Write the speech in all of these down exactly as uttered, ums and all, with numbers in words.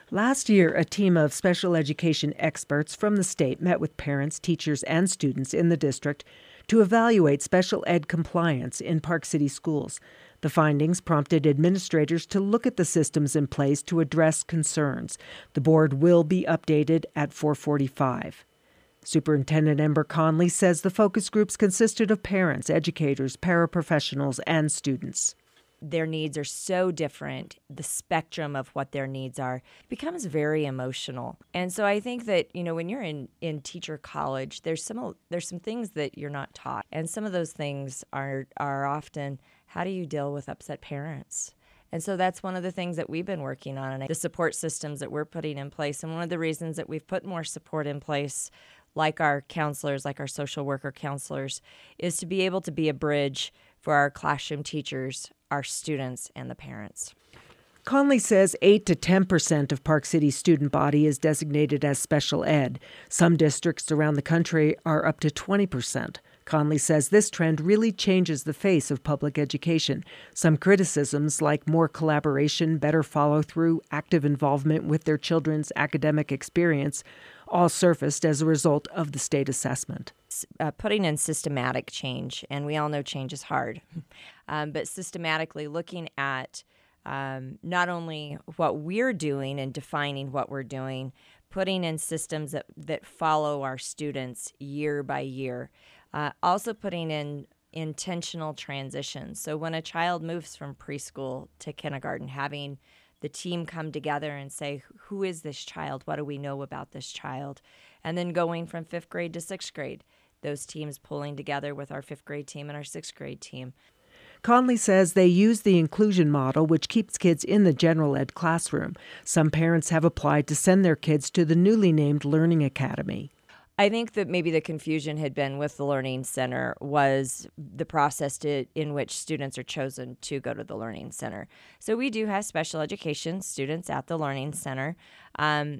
Last year, a team of special education experts from the state met with parents, teachers, and students in the district to evaluate special ed compliance in Park City schools. The findings prompted administrators to look at the systems in place to address concerns. The board will be updated at four forty-five. Superintendent Ember Conley says the focus groups consisted of parents, educators, paraprofessionals, and students. Their needs are so different. The spectrum of what their needs are becomes very emotional. And so I think that, you know, when you're in, in teacher college, there's some there's some things that you're not taught. And some of those things are are often, how do you deal with upset parents? And so that's one of the things that we've been working on, and the support systems that we're putting in place. And one of the reasons that we've put more support in place, like our counselors, like our social worker counselors, is to be able to be a bridge for our classroom teachers, our students, and the parents. Conley says eight to ten percent of Park City's student body is designated as special ed. Some districts around the country are up to twenty percent. Conley says this trend really changes the face of public education. Some criticisms, like more collaboration, better follow-through, active involvement with their children's academic experience, all surfaced as a result of the state assessment. Uh, putting in systematic change, and we all know change is hard, um, but systematically looking at um, not only what we're doing and defining what we're doing, putting in systems that, that follow our students year by year, uh, also putting in intentional transitions. So when a child moves from preschool to kindergarten, having the team come together and say, who is this child? What do we know about this child? And then going from fifth grade to sixth grade, those teams pulling together with our fifth grade team and our sixth grade team. Conley says they use the inclusion model, which keeps kids in the general ed classroom. Some parents have applied to send their kids to the newly named Learning Academy. I think that maybe the confusion had been with the Learning Center was the process to, in which students are chosen to go to the Learning Center. So we do have special education students at the Learning Center. Um,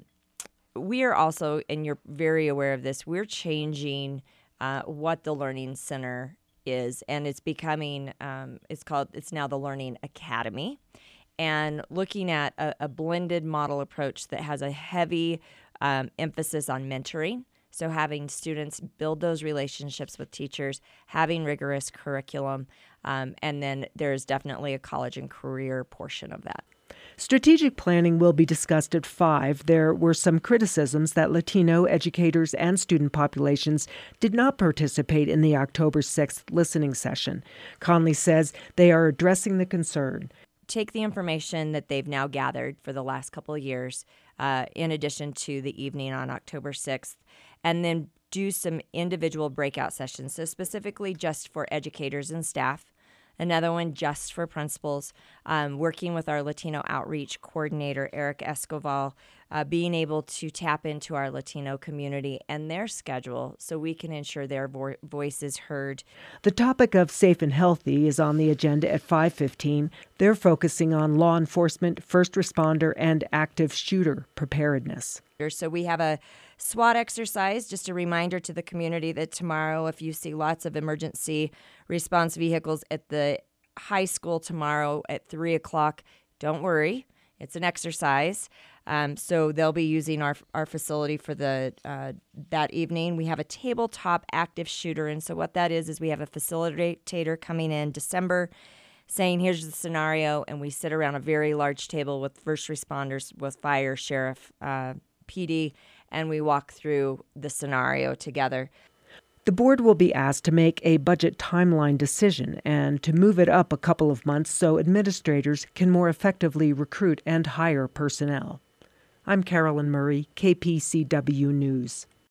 we are also, and you're very aware of this, we're changing uh, what the Learning Center is, and it's becoming, um, it's called, it's now the Learning Academy, and looking at a, a blended model approach that has a heavy um, emphasis on mentoring. So having students build those relationships with teachers, having rigorous curriculum, um, and then there's definitely a college and career portion of that. Strategic planning will be discussed at five. There were some criticisms that Latino educators and student populations did not participate in the October sixth listening session. Conley says they are addressing the concern. Take the information that they've now gathered for the last couple of years, uh, in addition to the evening on October sixth, and then do some individual breakout sessions, so specifically just for educators and staff, another one just for principals, um, working with our Latino outreach coordinator, Eric Escoval, uh, being able to tap into our Latino community and their schedule so we can ensure their vo- voice is heard. The topic of safe and healthy is on the agenda at five fifteen. They're focusing on law enforcement, first responder, and active shooter preparedness. So we have a SWAT exercise, just a reminder to the community that tomorrow, if you see lots of emergency response vehicles at the high school tomorrow at three o'clock, don't worry. It's an exercise. Um, so they'll be using our our facility for the uh, that evening. We have a tabletop active shooter. And so what that is, is we have a facilitator coming in December saying, here's the scenario. And we sit around a very large table with first responders, with fire, sheriff, uh, P D, and we walk through the scenario together. The board will be asked to make a budget timeline decision and to move it up a couple of months so administrators can more effectively recruit and hire personnel. I'm Carolyn Murray, K P C W News.